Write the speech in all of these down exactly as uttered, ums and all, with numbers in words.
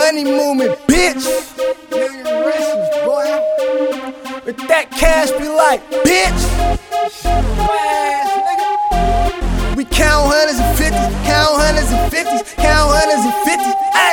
money movement, bitch. Million wrestles, boy. With that cash be like, bitch. Ass, nigga. We count hundreds and fifties, count hundreds and fifties, count hundreds and fifties. Ay.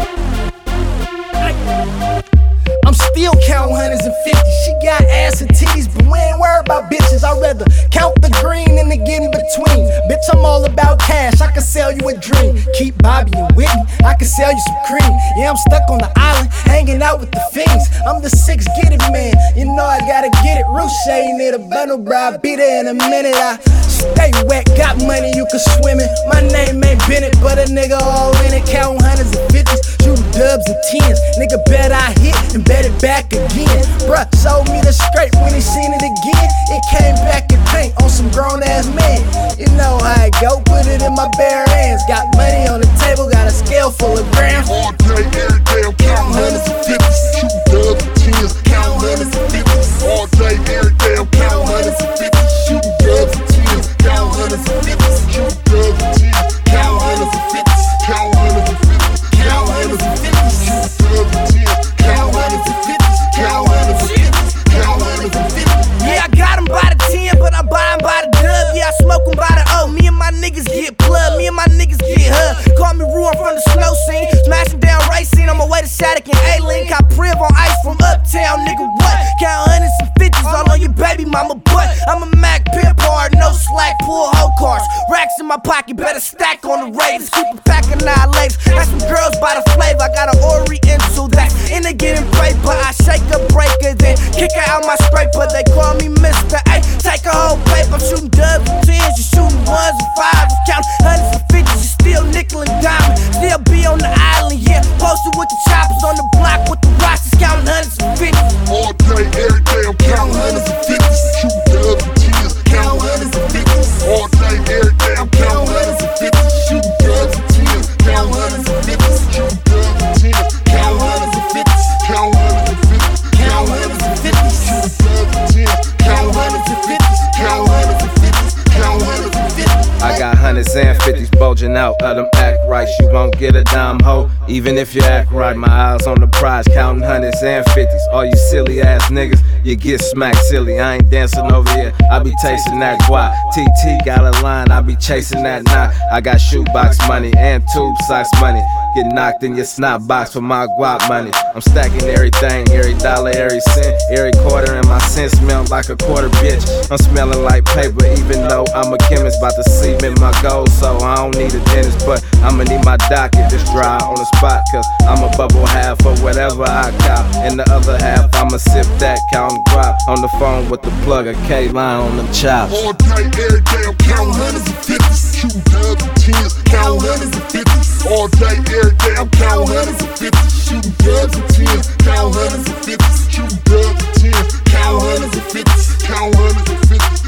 I'm still counting hundreds and fifties. She got ass and titties, but we ain't worried about bitches. I'd rather count the green than the get in between. Bitch, I'm all about cash. I can sell you a dream. Keep Bobby and Whitney. I can sell you some cream. Yeah, I'm stuck on the island, hanging out with the fiends. I'm the six get it man. You know I gotta get it. Roosh ain't near the bundle, bro. I'll be there in a minute. I stay wet, got money, you can swim in. My name ain't Bennett, but a nigga all in it. Counting hundreds and fifties, shooting dubs and tens. Nigga bet I hit and bet it back again. Bruh sold me the scrape when he seen it again. It came back in paint on some grown ass man. You know how it go, put it in my bare hands. Got money on the table, got a scale full of grams. All day, every day, I'm counting hundreds and fifties, shooting dubs and tens, counting hundreds and fifties. All day, every day, I'm counting hundreds and fifties, shooting dubs and tens, counting hundreds and fifties, shooting dubs and tens, counting hundreds and fifties, counting hundreds and fifties, counting hundreds and fifties, shooting dubs and tens, counting hundreds and fifties, counting hundreds and fifties, counting hundreds and fifties. Yeah, I got him by the ten, but I buy him by the dub. Yeah, I smoke him by the O. Me and my niggas get plugged, me and my niggas get hugged. Call me Ruin from the snow scene, smashing down racing on my way to Shattuck and A-Link. I priv on ice from uptown, nigga, what? Count hundreds and fifties all on your baby mama butt. I'm a Mac pimp hard, no slack, pull hoe cars. Racks in my pocket, better stack on the Raiders. Keep a pack of annihilators. Got some girls by the flavor, I got an Oriental that's in the getting paper. I shake a breaker, then kick her out my scraper. They call me Mister A. Take a whole paper, I'm shooting dubs and tens, you shooting ones and fives. Count hundreds and fifties, you still nickel and diamond. Still be on the island, yeah. Posted with the choppers on the block with the rocks, counting hundreds and fifties. All day, every day, I'm counting hundreds and fifties, shooting dubs and tens, counting hundreds and fifties. All day, every day, I'm counting hundreds and fifties, shooting dubs and tens, counting hundreds and fifties, shooting dubs and tens, counting hundreds and fifties, counting hundreds and fifties, counting hundreds and fifties, shooting dubs and tens, counting hundreds and fifties, counting hundreds and fifties, counting hundreds and fifties. I got hundreds and fifties bulging out, let them act right. You won't get a dime hoe, even if you act right. My eyes on the prize, counting hundreds and fifties. All you silly ass niggas, you get smacked silly. I ain't dancing over here, I be tasting that guap. T T got a line, I be chasing that knot. I got shoebox money and tube socks money. Get knocked in your snot box for my guap money. I'm stacking everything, every dollar, every cent, every quarter, and my cent smell like a quarter, bitch. I'm smelling like paper, even though I'm a chemist. About to cement my goals, so I don't need a dentist. But I'ma need my docket, just dry on the spot. Cause I'm a bubble half of whatever I cop. And the other half, I'ma sip that, counting guap. On the phone with the plug, a K-line on them chops. All day, every day, I'm counting hundreds and fifties, shooting dubs and tens, counting hundreds and fifties. All day, every day, I'm counting hundreds and fifties, shooting dubs and tens, counting hundreds and fifties, shooting dubs and tens, counting hundreds and fifties, counting hundreds and fifties.